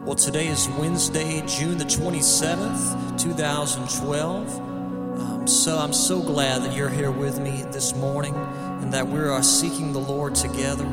Well, today is Wednesday, June the 27th, 2012. So I'm so glad that you're here with me this morning and that we are seeking the Lord together.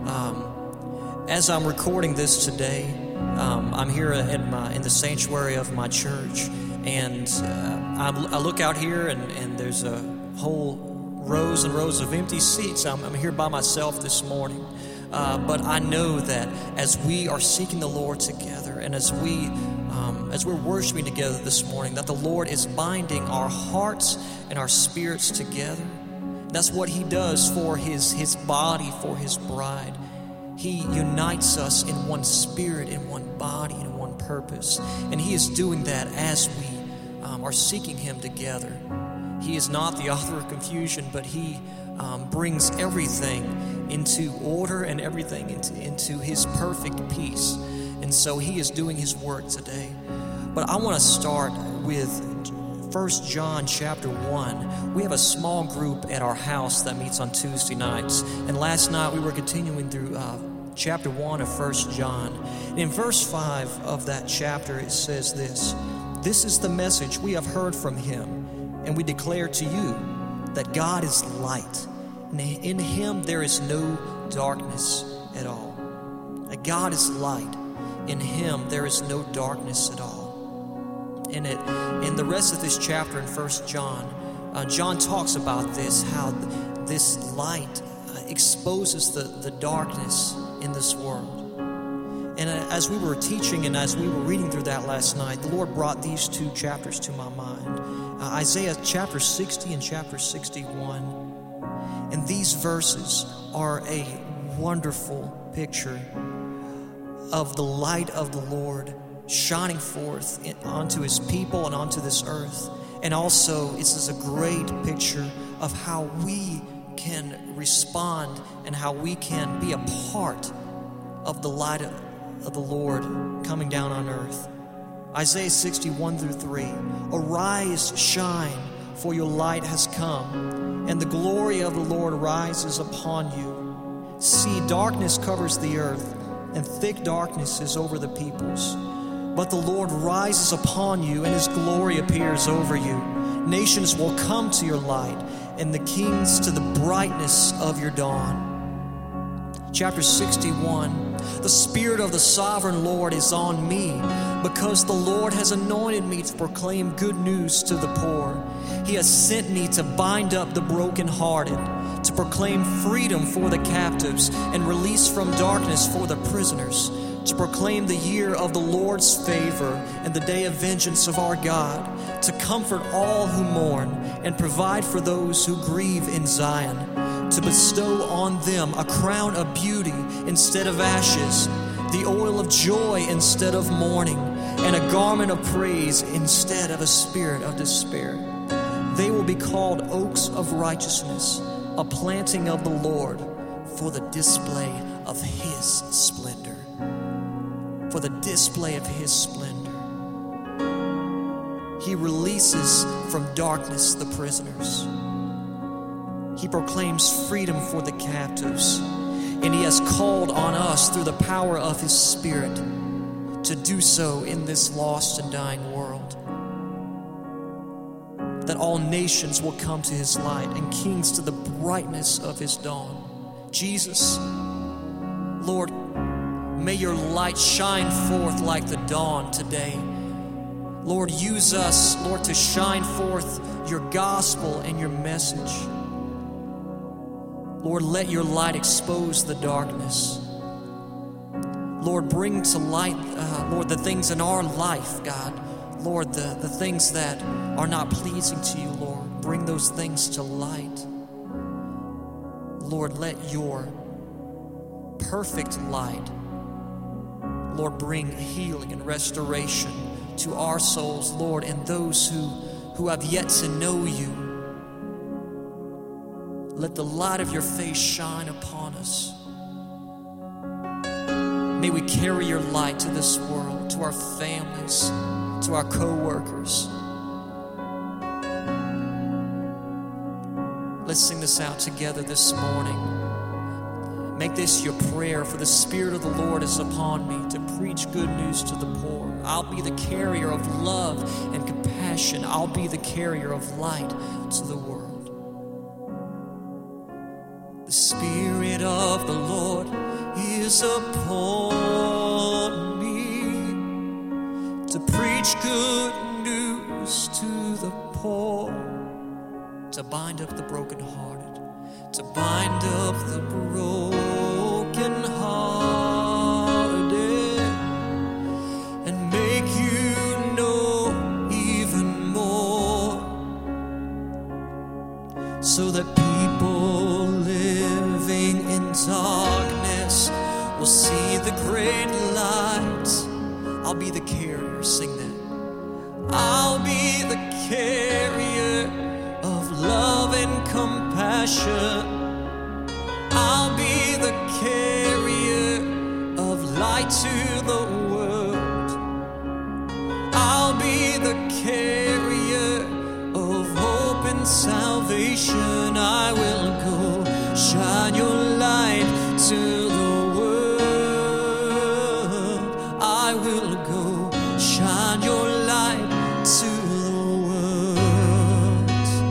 As I'm recording this today, I'm here in the sanctuary of my church, and I look out here and there's a whole rows and rows of empty seats. I'm here by myself this morning. But I know that as we are seeking the Lord together, and as we're worshiping together this morning, that the Lord is binding our hearts and our spirits together. That's what He does for His body, for His bride. He unites us in one spirit, in one body, in one purpose. And He is doing that as we are seeking Him together. He is not the author of confusion, but He brings everything into order and everything into His perfect peace. And so He is doing His work today. But I want to start with 1 John chapter 1. We have a small group at our house that meets on Tuesday nights. And last night we were continuing through chapter 1 of 1 John. And in verse 5 of that chapter it says this: "This is the message we have heard from Him, and we declare to you that God is light, and in Him there is no darkness at all." That God is light. In Him there is no darkness at all. In the rest of this chapter in 1 John, John talks about this, how this light exposes the darkness in this world. And as we were teaching and as we were reading through that last night, the Lord brought these two chapters to my mind. Isaiah chapter 60 and chapter 61. And these verses are a wonderful picture of the light of the Lord shining forth onto His people and onto this earth. And also, this is a great picture of how we can respond and how we can be a part of the light of the Lord coming down on earth. Isaiah 61 through 3. "Arise, shine, for your light has come, and the glory of the Lord rises upon you. See, darkness covers the earth, and thick darkness is over the peoples. But the Lord rises upon you, and His glory appears over you. Nations will come to your light, and the kings to the brightness of your dawn." Chapter 61. "The Spirit of the Sovereign Lord is on me, because the Lord has anointed me to proclaim good news to the poor. He has sent me to bind up the brokenhearted, to proclaim freedom for the captives and release from darkness for the prisoners, to proclaim the year of the Lord's favor and the day of vengeance of our God, to comfort all who mourn and provide for those who grieve in Zion, to bestow on them a crown of beauty instead of ashes, the oil of joy instead of mourning, and a garment of praise instead of a spirit of despair. They will be called oaks of righteousness, a planting of the Lord for the display of His splendor." For the display of His splendor. He releases from darkness the prisoners. He proclaims freedom for the captives. And He has called on us through the power of His Spirit to do so in this lost and dying world. That all nations will come to His light and kings to the brightness of His dawn. Jesus, Lord, may your light shine forth like the dawn today. Lord, use us, Lord, to shine forth your gospel and your message. Lord, let your light expose the darkness. Lord, bring to light, Lord, the things in our life, God. Lord, the things that are not pleasing to you, Lord. Bring those things to light. Lord, let your perfect light, Lord, bring healing and restoration to our souls, Lord, and those who have yet to know you. Let the light of your face shine upon us. May we carry your light to this world, to our families, to our co-workers. Let's sing this out together this morning. Make this your prayer, for the Spirit of the Lord is upon me to preach good news to the poor. I'll be the carrier of love and compassion. I'll be the carrier of light to the world. The Spirit of the Lord is upon me to preach good news to the poor, to bind up the brokenhearted, to bind up the brokenhearted, and make you know even more, so that people living in darkness will see the great light. I'll be the carrier, sing that. I'll be the carrier of love and compassion. I'll be the carrier of light to the world. I'll be the carrier of hope and salvation. I will go shine your light to the world. I will go shine your light to the world.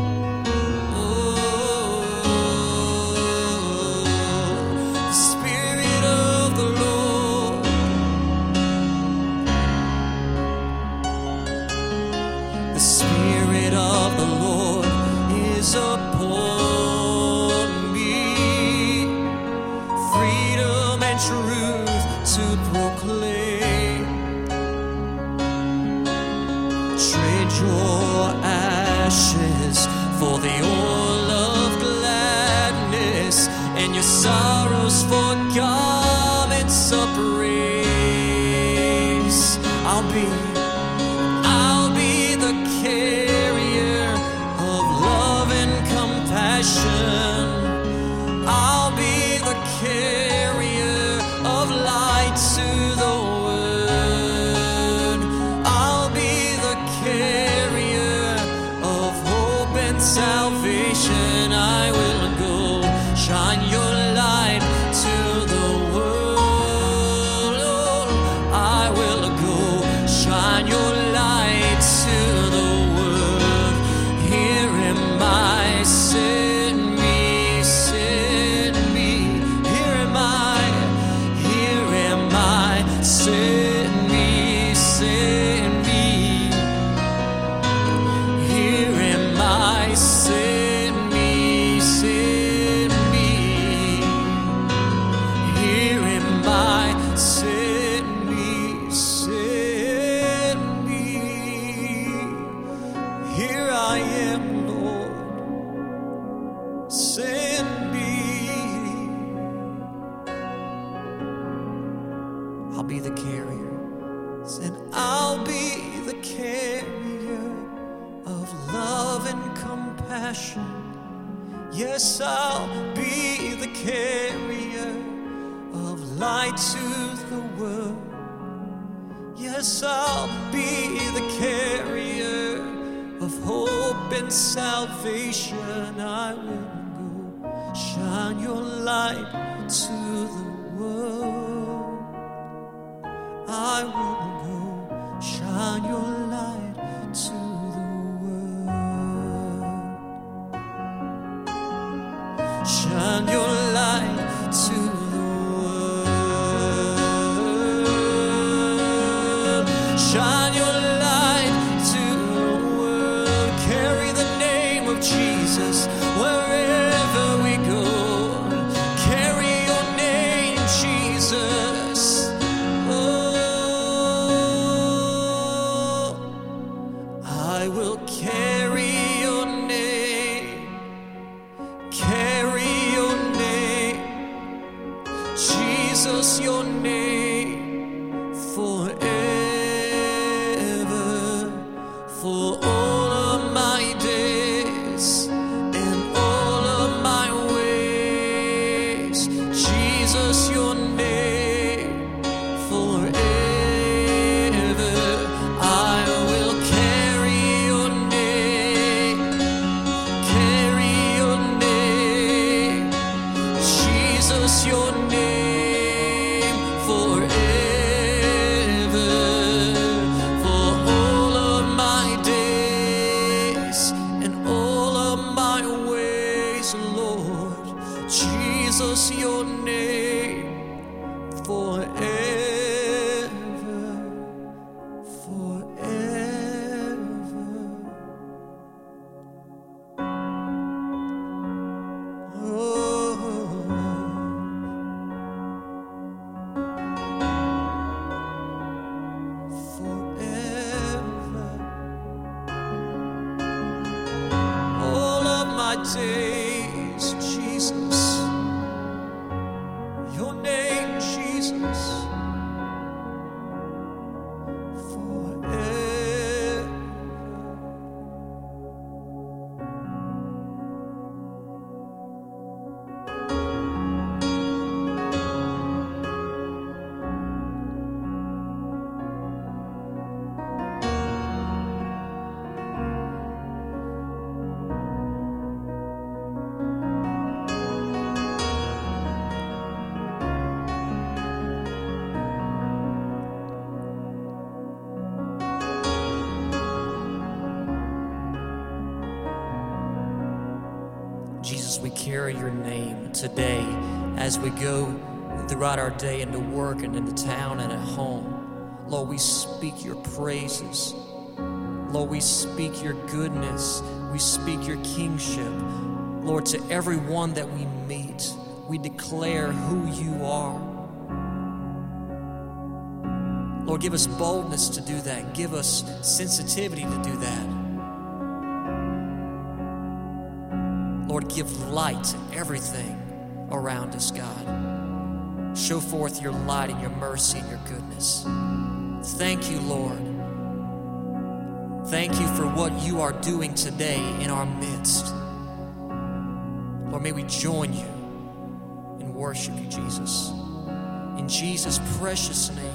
The Spirit of the Lord, the Spirit of the Lord is upon me, freedom and truth to proclaim. Trade your ashes for the oil of gladness, and your sorrows for garments of praise. I'll be the carrier of love and compassion. I'll be the carrier of light to the world. I'll be the carrier of hope and salvation. I will go shine your light to the world. I will go shine your light to the world. Here am I, send me, send me. Here am I, send me, send me. Here am I, send me, send me. Here am I, send me, send me. Here I am, Lord, send me. I'll be the carrier, and I'll be the carrier of love and compassion. Yes, I'll be the carrier of light to the world. Yes, I'll be the carrier of hope and salvation. I will go shine your light to the world. I will go shine your light to the world. Shine your light to the world. Shine your light to the world. Carry the name of Jesus wherever we go. Carry your name, Jesus. I will carry your name, carry your name. days, Jesus. Your name, Jesus. Jesus, we carry your name today as we go throughout our day into work and into town and at home. Lord, we speak your praises. Lord, we speak your goodness. We speak your kingship. Lord, to everyone that we meet, we declare who you are. Lord, give us boldness to do that. Give us sensitivity to do that. Lord, give light to everything around us, God. Show forth your light and your mercy and your goodness. Thank you, Lord. Thank you for what you are doing today in our midst. Lord, may we join you and worship you, Jesus. In Jesus' precious name.